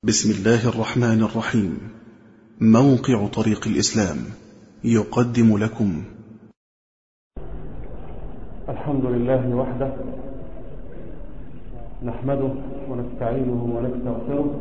بسم الله الرحمن الرحيم. موقع طريق الإسلام يقدم لكم الحمد لله وحده، نحمده ونستعينه ونستغفره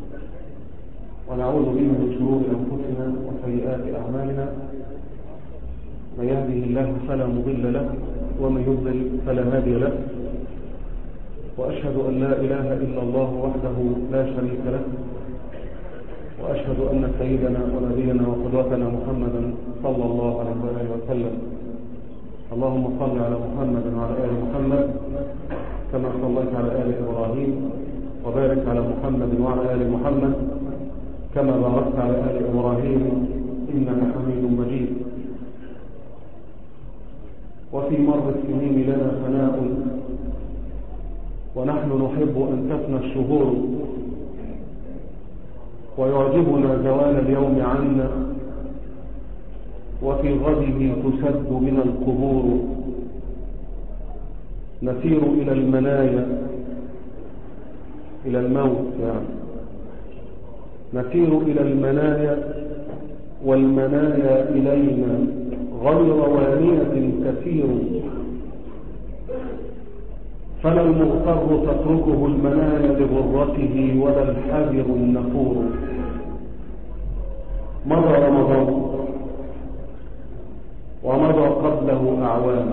ونعوذ به من شرور أنفسنا وسيئات أعمالنا. من يهده الله فلا مضل له ومن يضلل فلا هادي له، وأشهد أن لا إله إلا الله وحده لا شريك له، وأشهد أن سيدنا ونبينا وقدوتنا محمدا صلى الله عليه وسلم. اللهم صل على محمد وعلى آل محمد كما صليت على آل إبراهيم، وبارك على محمد وعلى آل محمد كما باركت على آل إبراهيم إنك حميد مجيد. وفي مر السنين لنا ثناء، ونحن نحب أن تفنى الشهور، ويعجبنا زوال اليوم عنا، وفي غده تسد بنا القبور. نسير إلى المنايا، إلى الموت يعني، نسير إلى المنايا والمنايا إلينا غير وانية كثير. فلا المغتر تتركه المنايا لغرته ولا الحذر النفور. مضى رمضان ومضى قبله أعوام،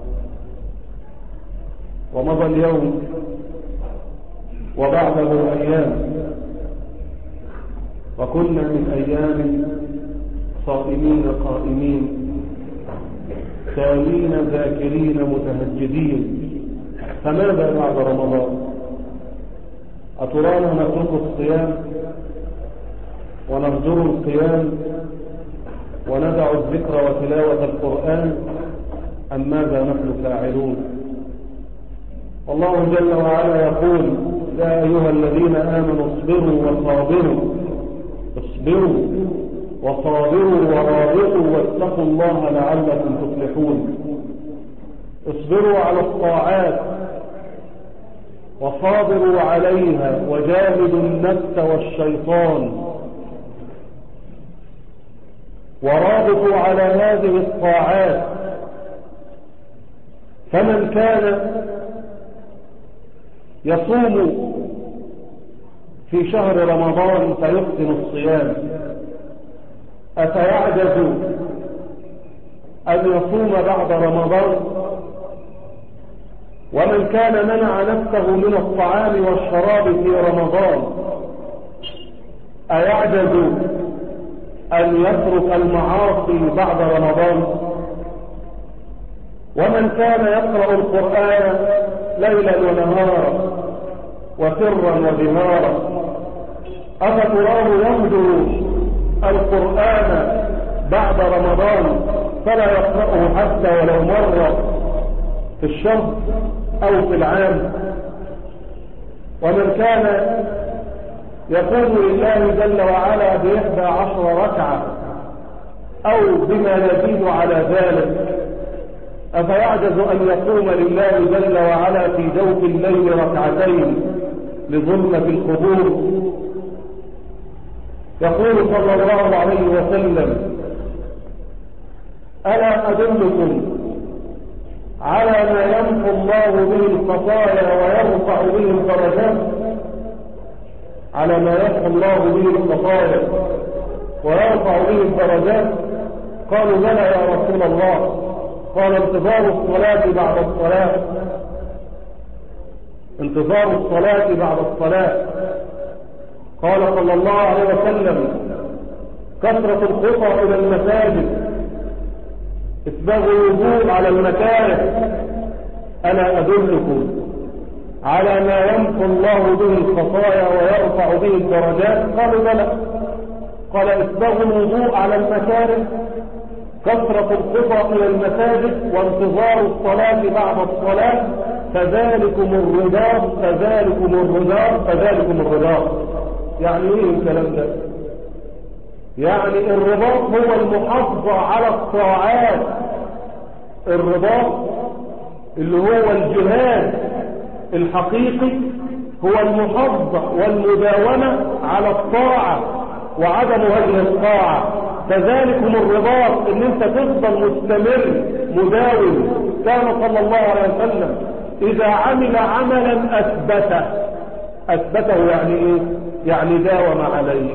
ومضى اليوم وبعده أيام، وكنا من أيام صائمين قائمين تالين ذاكرين متهجدين. فماذا بعد رمضان؟ أترانا نترك الصيام ونهجر القيام وندع الذكر وتلاوة القرآن، أم ماذا نحن فاعلون؟ والله جل وعلا يقول: يا أيها الذين آمنوا اصبروا وصابروا، اصبروا وصابروا ورابطوا واتقوا الله لعلكم تفلحون. اصبروا على الطاعات وصابروا عليها وجاهدوا النفس والشيطان، ورابطوا على هذه الطاعات. فمن كان يصوم في شهر رمضان فيحسن الصيام، أفيعجز أن يصوم بعد رمضان؟ ومن كان منع نفسه من الطعام والشراب في رمضان أيعجز أن يترك المعاصي بعد رمضان؟ ومن كان يقرأ القرآن ليلا ونهارا وسرا وجهارا أفتراه يهجر القرآن بعد رمضان فلا يقرأه حتى ولو مرة في الشهر أو في العام؟ ومن كان يقوم لله جل وعلا ب11 ركعة أو بما يزيد على ذلك أفيعجز أن يقوم لله جل وعلا في جوف الليل ركعتين لظلمة القبور؟ يقول صلى الله عليه وسلم: ألا أدلكم على ما يمحو الله به الخطايا ويرفع به الدرجات؟ على ما يمحو الله به الخطايا ويرفع به الدرجات. قالوا: بلى يا رسول الله. قال: انتظار الصلاة بعد الصلاة، انتظار الصلاة بعد الصلاة. قال صلى الله عليه وسلم: كثرة الخطى إلى المساجد، اسباغ الوضوء على المكاره. ألا أدلكم على ما يمحو الله به الخطايا ويرفع به الدرجات؟ قالوا: بلى. قال: اسباغ الوضوء على المكاره، كثرة الخطى إلى المساجد، وانتظار الصلاة بعد الصلاة، فذلكم الرباط فذلكم الرباط فذلكم الرباط. يعني ايه الكلام ده؟ يعني الرباط هو المحافظة على الطاعات، الرباط اللي هو الجهاد الحقيقي هو المحافظة والمداومة على الطاعة وعدم هجر الطاعة. كذلكم الرباط، ان انت تفضل مستمر مداوم. كان صلى الله عليه وسلم اذا عمل عملا اثبته يعني ايه؟ يعني داوم عليه.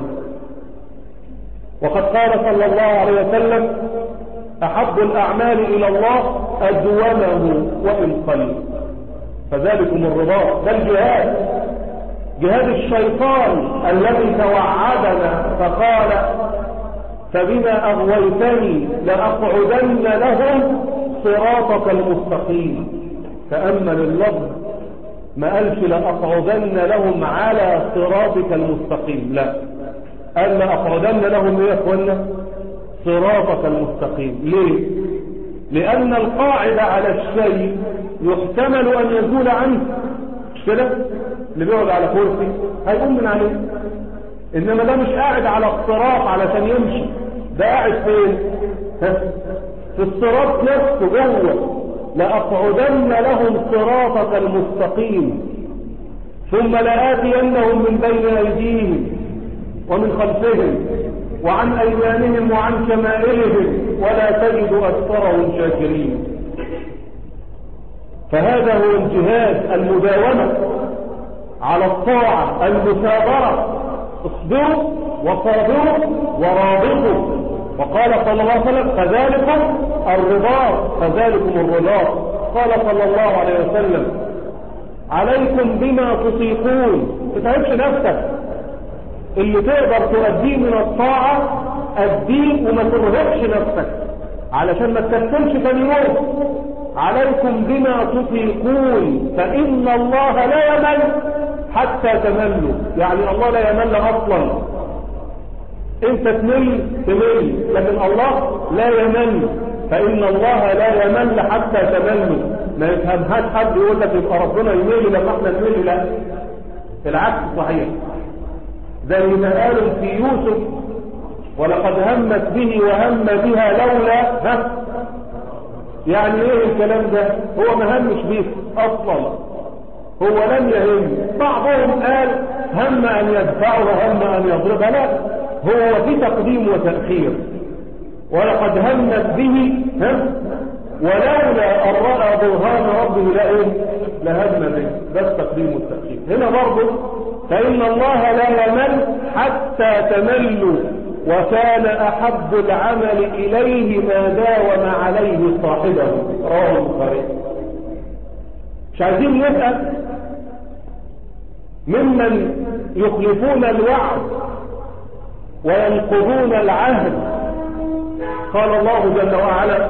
وقد قال صلى الله عليه وسلم احب الاعمال الى الله ادومه وان قل. فذلكم الرباط. ده الجهاد، جهاد الشيطان الذي توعدنا فقال فبما أغويتني لأقعدن لهم صراطك المستقيم. تأمل اللفظ، ما قالش لأقعدن لهم على صراطك المستقيم، لا، قال لأقعدن لهم ايه يا اخوانا؟ صراطك المستقيم. ليه؟ لأن القاعد على الشيء يحتمل أن يزول عنه، مش كده؟ اللي بيقعد على كرسي هيقوم من عليه، إنما ده مش قاعد على الصراط علشان يمشي، ده قاعد فين؟ في الصراط نفسه جوه. لأقعدن لهم صراطك المستقيم ثم لآتينهم من بين أيديهم ومن خلفهم وعن أيمانهم وعن شمائلهم ولا تجد أكثرهم شاكرين. فهذا هو الجهاد، المداومة على الطاعة، المثابرة. اصبروا وصابروا ورابطوا. وقال صلى الله عليه وسلم فذلكم الرباط، فذلكم الرباط. قال صلى الله عليه وسلم عليكم بما تطيقون. ما تتعبش نفسك، اللي تقدر تؤديه من الطاعة أديه وما ترهقش نفسك علشان ما تكسلش ثاني يوم. عليكم بما تطيقون فإن الله لا يمل حتى تملوا. يعني الله لا يمل أصلا، انت تمل، لكن الله لا يمل. فإن الله لا يمل حتى تملوا. ما يفهمهاش حد يقول لك يبقى ربنا يمل لما احنا نمل، لا، العكس صحيح. زي ما قالوا في يوسف ولقد همت به وهم بها لولا يعني ايه الكلام ده؟ هو ما همش بيه اصلا، هو لم يهم. بعضهم قال هم ان يدفعه وهم ان يضربه، لا، هو في تقديم وتأخير. ولقد همت به ولولا أن رأى برهان ربه لهم به. ده التقديم والتأخير. هنا برضه فإن الله لا يمل حتى تملوا وكان أحب العمل إليه ما داوم عليه صاحبه. رواه البخاري. مش عايزين نسأل ممن يخلفون الوعد وينقضون العهد. قال الله جل وعلا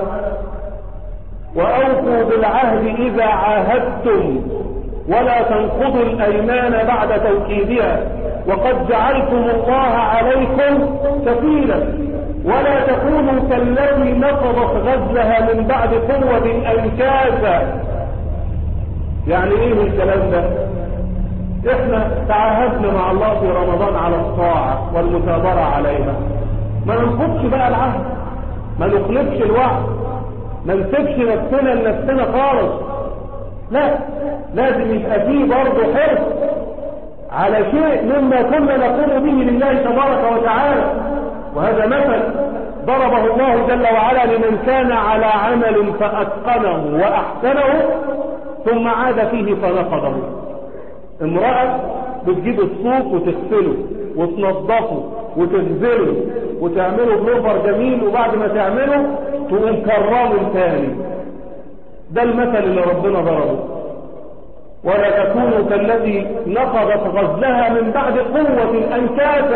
وأوفوا بالعهد إذا عاهدتم ولا تنقضوا الأيمان بعد توكيدها وقد جعلتم الله عليكم كفيلا ولا تكونوا كالذي نقضت غزلها من بعد قوة أنكاسا. يعني ايه الكلام ده؟ احنا تعاهدنا مع الله في رمضان على الطاعة والمثابرة عليها، ما ننقضش بقى العهد، ما نخلفش الوعد، ما نسيبش نفسنا لنفسنا خالص، لا، لازم يبقى فيه برضه حرص على شيء مما كنا نقوم به لله تبارك وتعالى. وهذا مثل ضربه الله جل وعلا لمن كان على عمل فأتقنه وأحسنه ثم عاد فيه فنقضه. امرأة بتجيب الصوف وتغسله وتنظفه وتغزله وتعمله بلوفر جميل، وبعد ما تعمله تقوم كرامه تاني. ده المثل اللي ربنا ضربه. ولا تكونوا كالذي نقضت غزلها من بعد قوة أنكاسا.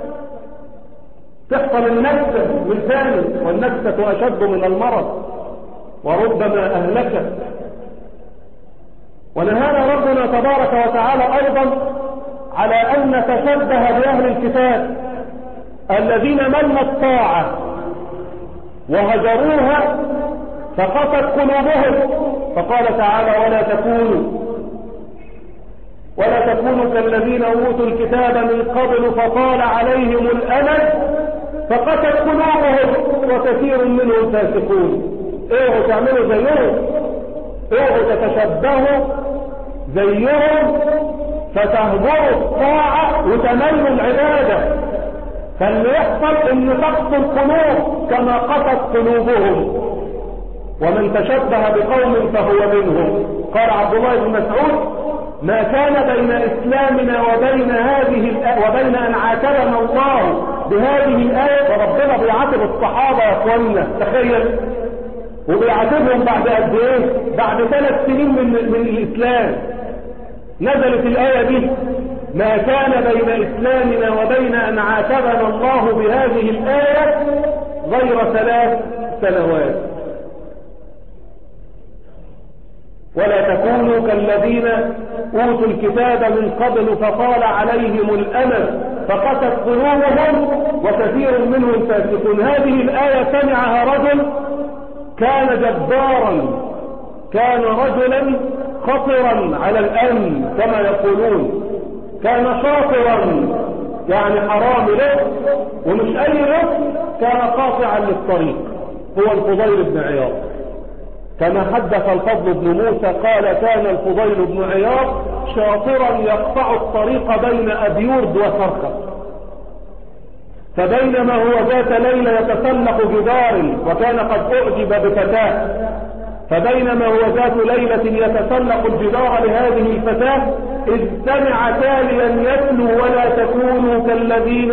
تحصل النكسة من ثاني، والنكسة أشد من المرض وربما أهلكت. ونهانا ربنا تبارك وتعالى أيضا على أن نتشبه بأهل الكتاب الذين ملوا الطاعة وهجروها فقست قلوبهم. فقال تعالى ولا تكونوا كالذين أوتوا الكتاب من قبل فطال عليهم الأمد فقست قلوبهم وكثير منهم فاسقون. ايه تعملوا زيهم، ايه تتشبهوا زيهم فتهجر الطاعة وتمل العبادة. فاللي يحصل ان تقسو القلوب كما قست قلوبهم، ومن تشبه بقوم فهو منهم. قال عبد الله بن مسعود: ما كان بين إسلامنا وبين أن عاتبنا الله بهذه الآية. وربنا بيعاتب الصحابة يا اخواننا، تخيل، وبيعاتبهم بعد قد ايه؟ بعد 3 سنين من الإسلام نزلت الآية دي. ما كان بين إسلامنا وبين أن عاتبنا الله بهذه الآية غير 3 سنوات. ولا تكونوا كالذين أوتوا الكتاب من قبل فطال عليهم الأمد فقست قلوبهم وكثير منهم فاسقون. هذه الآية سمعها رجل كان جبارا، كان رجلا خطرا على الأمن كما يقولون، كان شاطرا يعني حرام له ومش أي له، كان قاطعا للطريق، هو الفضيل بن عياض. كما حدث الفضل بن موسى قال: كان الفضيل بن عياض شاطرا يقطع الطريق بين أبيورد وسرخس. فبينما هو ذات ليلة يتسلق جدار، وكان قد أعجب بفتاة، فبينما هو ذات ليلة يتسلق الجدار لهذه الفتاة إذ سمع تاليا يتلو: ولا تكونوا كالذين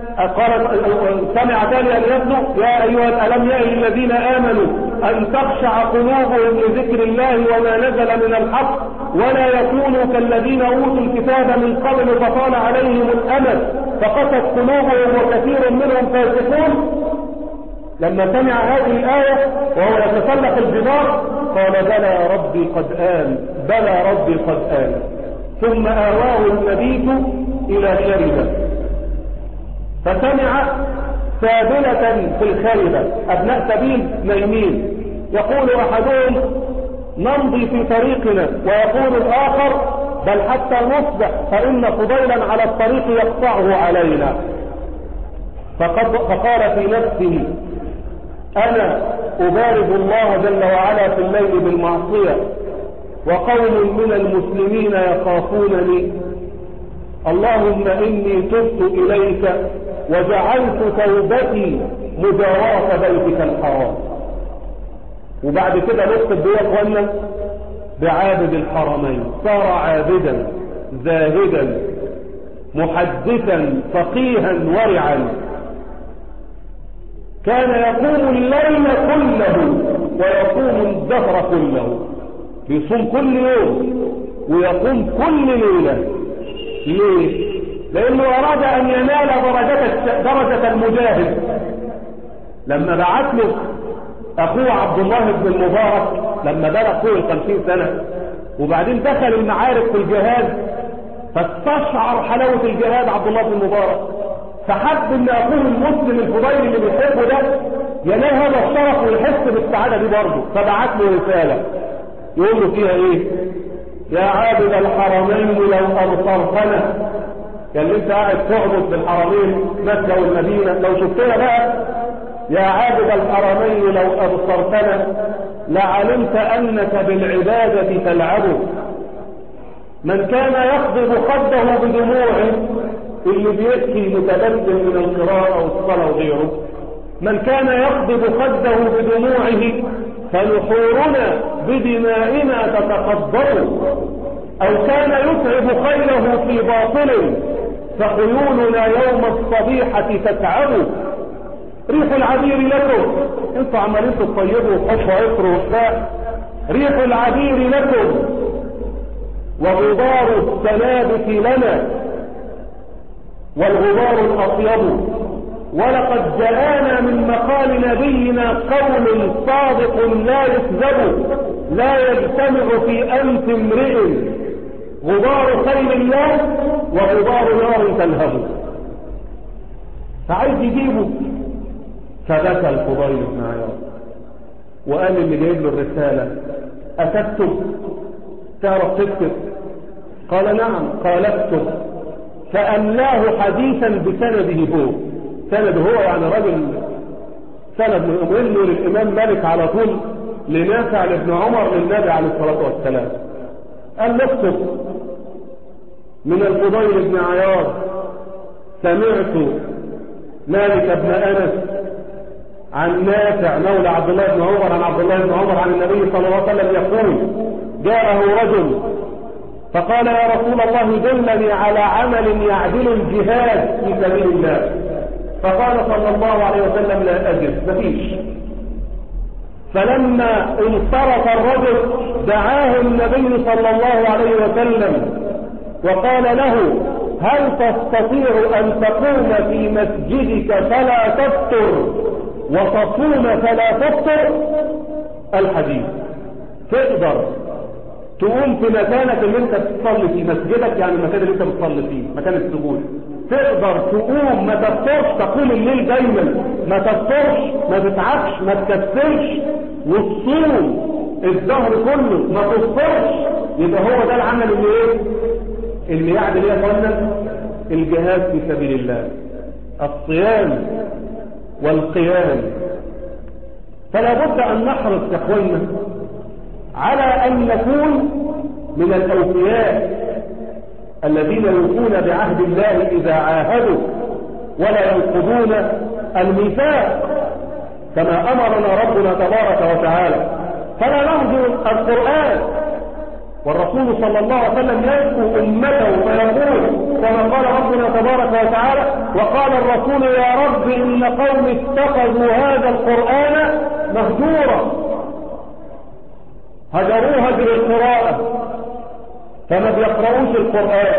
سمع تاليا يتلو: يا أيها ألم يأن الذين آمنوا أن تخشع قلوبهم لذكر الله وما نزل من الحق ولا يكونوا كالذين أوتوا الكتاب من قبل فطال عليهم الأمد فقست قلوبهم وكثير منهم فاسقون. لما سمع هذه الآية وهو يتسلق الجدار قال: بلى ربي قد آن، بلى ربي قد آن. ثم آواه المبيت إلى شربة، فسمع سابلة في الخيبة، أبناء سبيل نايمين، يقول أحدهم: نمضي في طريقنا، ويقول الآخر: بل حتى نصبح فإن فضيلا على الطريق يقطعه علينا. فقال في نفسه: أنا أبارز الله جل وعلا في الليل بالمعصية وقوم من المسلمين يخافونني، اللهم إني تبت إليك وجعلت توبتي مجاورة بيتك الحرام. وبعد كده نقصد بيه اخوانا بعابد الحرمين، صار عابدا زاهدا محدثا فقيها ورعا، كان يقوم الليل كله ويقوم الدهر كله، بيصوم كل يوم ويقوم كل ليلة. ليه؟ لأنه أراد أن ينال درجة المجاهد. لما بعت له أخوه عبد الله بن المبارك لما بلغ فوق 50 سنة وبعدين دخل المعارك في الجهاد، فاستشعر حلاوة الجهاد عبد الله بن المبارك، فحب ان اخوه المسلم الفضيل اللي بيحبه ده ينال هذا الشرف ويحس بالسعادة دي برضه، فبعت له رسالة يقول له فيها ايه؟ يا عابد الحرمين لو ابصرتنا، كان انت قاعد تعبد في الحرمين مكة والمدينة، لو شفتنا بقى يا عابد الحرمين لو ابصرتنا لعلمت انك بالعبادة تلعب. من كان يخضب خده بدموعه، اللي بيبكي متبدل من القراءة والصلاة وغيره، من كان يخضب خده بدموعه فنحورنا بدمائنا تتقبل، أو كان يتعب خيله في باطل فخيولنا يوم الصبيحة تتعب. ريح العبير لكم، انتوا عمالين تطيبوا وحطوا عطر وشفاء، ريح العبير لكم وغبار السنابت لنا والغبار الأطيب، ولقد جاءنا من مقال نبينا قول صادق لا يكذب، لا يجتمع في أنف امرئ غبار خيل الله وغبار نار تلهب. فعايز يجيبه، فبكى الفضيل بن عياض وقال اللي جايب له الرسالة: أتكتب؟ تعرف تكتب؟ قال نعم. قال اكتب. فأملاه حديثا بسنده هو، سنده هو يعني رجل سند منه للإمام مالك على طول لنافع لابن عمر للنبي عليه الصلاة والسلام. قال له اكتب. من الفضيل بن عياض سمعت مالك بن أنس عن نافع مولى عبد الله بن عمر عن عبد الله بن عمر عن النبي صلى الله عليه وسلم يقول جاءه رجل فقال يا رسول الله دلني على عمل يعدل الجهاد في سبيل الله. فقال صلى الله عليه وسلم لا أجد، مفيش. فلما انصرف الرجل دعاه النبي صلى الله عليه وسلم وقال له هل تستطيع أن تقوم في مسجدك فلا تفطر وتصوم فلا تفطر؟ الحديث تقدر تقوم في مكانك اللي انت بتصلي فيه، مسجدك يعني المكان اللي انت بتصلي فيه، مكان السجود، تقدر تقوم ما تفطرش، تقوم الليل دايما ما تفطرش، ما تتعبش، ما تكسلش، وتصوم الظهر كله ما تفطرش، يبقى هو ده العمل اللي ايه؟ اللي يعمل ايه يا اخوانا؟ الجهاد في سبيل الله، الصيام والقيام. فلا بد ان نحرص يا اخوانا على ان نكون من الاوفياء الذين يوفون بعهد الله اذا عاهدوا ولا ينقضون الميثاق كما امرنا ربنا تبارك وتعالى. فلا نهجر القرآن، والرسول صلى الله عليه وسلم يذكر امته فيقول كما قال ربنا تبارك وتعالى وقال الرسول يا رب ان قوم اتخذوا هذا القرآن مهجورا، هجروه هجر القراءة فما بيقرؤوش القرآن،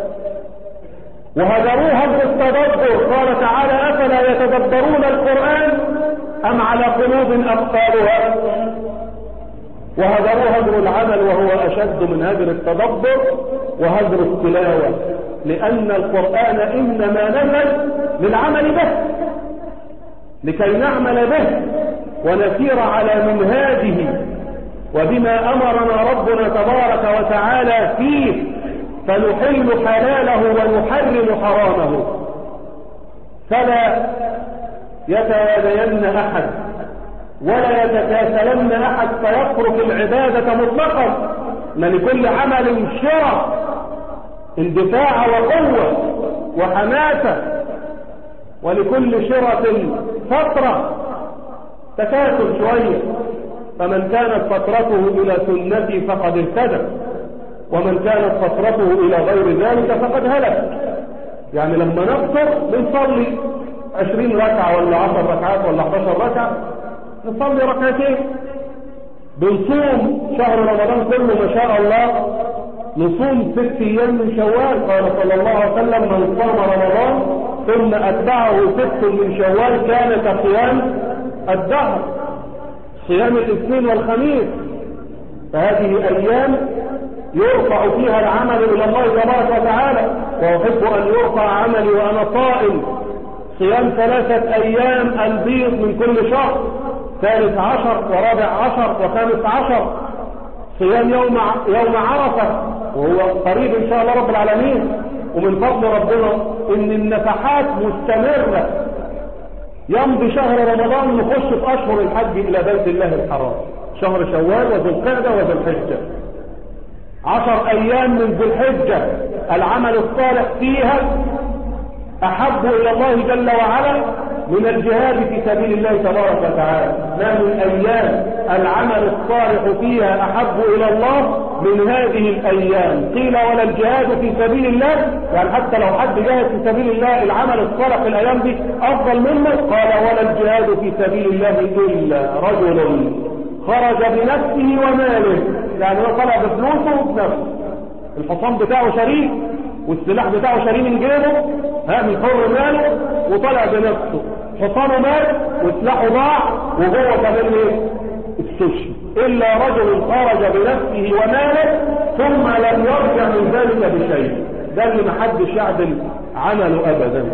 وهجروه هجر التدبر، قال تعالى أفلا يتدبرون القرآن أم على قلوب أقفالها، وهجروه هجر العمل وهو أشد من هجر التدبر وهجر التلاوة، لأن القرآن إنما نزل للعمل به، لكي نعمل به ونسير على منهاجه وبما أمرنا ربنا تبارك وتعالى فيه، فنحل حلاله ونحرم حرامه. فلا يتوالين أحد ولا يتكاسلن أحد فيترك العبادة مطلقا، ما لكل عمل شرف اندفاع وقوة وحماسة، ولكل شرف فترة تكاسل شوية، فمن كانت فترته إلى سنتي فقد اهتدى ومن كانت فترته إلى غير ذلك فقد هلك. يعني لما نفطر بنصلي 20 ركعة ولا 10 ركعات ولا 11 ركعة، نصلي ركعتين. بنصوم شهر رمضان كله ما شاء الله، نصوم 6 أيام من شوال، قال صلى الله عليه وسلم من صام رمضان ثم أتبعه 6 من شوال كان كصيام الدهر، صيام الاثنين والخميس. فهذه أيام يرفع فيها العمل إلى الله تبارك وتعالى، وأحب أن يرفع عملي وأنا صائم. صيام 3 أيام البيض من كل شهر، 13 و14 و15. صيام يوم عرفة وهو قريب إن شاء الله رب العالمين. ومن فضل ربنا إن النفحات مستمرة، يمضي شهر رمضان نخش في أشهر الحج إلى بيت الله الحرام، شهر شوال وذو القعدة وذو الحجة، 10 أيام من ذو الحجة العمل الصالح فيها أحب إلى الله جل وعلا من الجهاد في سبيل الله تبارك وتعالى. ما من أيام العمل الصالح فيها أحب إلى الله من هذه الأيام. قيل ولا الجهاد في سبيل الله، يعني حتى لو حد جاهد في سبيل الله العمل الصالح في الأيام دي أفضل منه. قال ولا الجهاد في سبيل الله إلا رجل خرج بنفسه وماله، يعني هو طلع بفلوسه وبنفسه، الحصان بتاعه شريك والسلاح بتاعه شريك من جيبه، من حر ماله وطلع بنفسه، حصانه مات وسلاحه ضاع وهو كمان ايه؟ السوشي. إلا رجل خرج بنفسه وماله ثم لم يرجع من ذلك بشيء، ده اللي محدش يعدل عمله أبدا.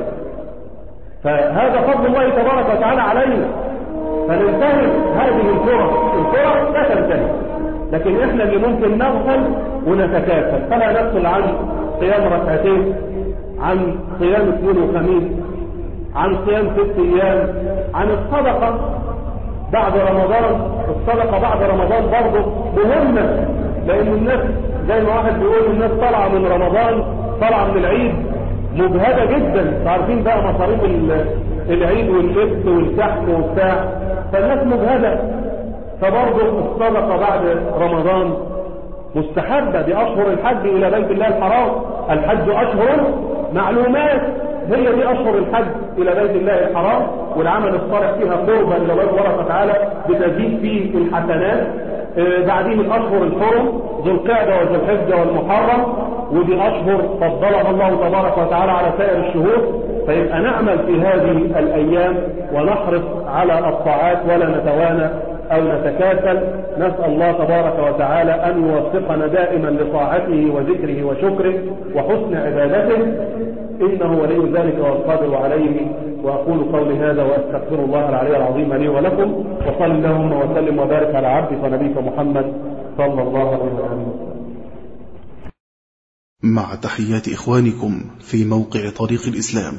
فهذا فضل الله تبارك وتعالى علينا، فننتهز هذه الفرص لا تنتهي، لكن احنا اللي ممكن نغفل ونتكاسل. فلا نغفل عن صيام 2 ركعتين، عن صيام 2 وخميس، عن صيام 6 أيام، عن الصدقة بعد رمضان. الصدقة بعد رمضان برضه مهمة، لأن الناس زي ما واحد بيقول الناس طالعة من رمضان طالعة من العيد مجهدة جدا، عارفين بقى مصاريف العيد واللبس والكحك وبتاع، فالناس مجهدة. فبرضه الصدقة بعد رمضان مستحبة. دي أشهر الحج إلى بيت الله الحرام، الحج أشهر معلومات، هي دي أشهر الحج إلى بيت الله الحرام، والعمل الصالح فيها قربا إلى الله تبارك وتعالى بتزيد فيه الحسنات. بعدين الأشهر الحرم ذو القعدة وذو الحجة والمحرم، ودي أشهر فضلها الله تبارك وتعالى على سائر الشهور. فيبقى نعمل في هذه الأيام ونحرص على الطاعات ولا نتوانى أو نتكاسل. نسأل الله تبارك وتعالى أن يوفقنا دائما لطاعته وذكره وشكره وحسن عبادته، إنه ولي ذلك والقادر عليه. وأقول قولي هذا وأستغفر الله العلي العظيم لي ولكم، وصل اللهم وسلم وبارك على عبدك ونبيك محمد صلى الله عليه وسلم. مع تحيات إخوانكم في موقع طريق الإسلام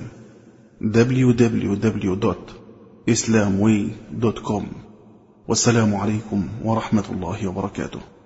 www.islamway.com. والسلام عليكم ورحمة الله وبركاته.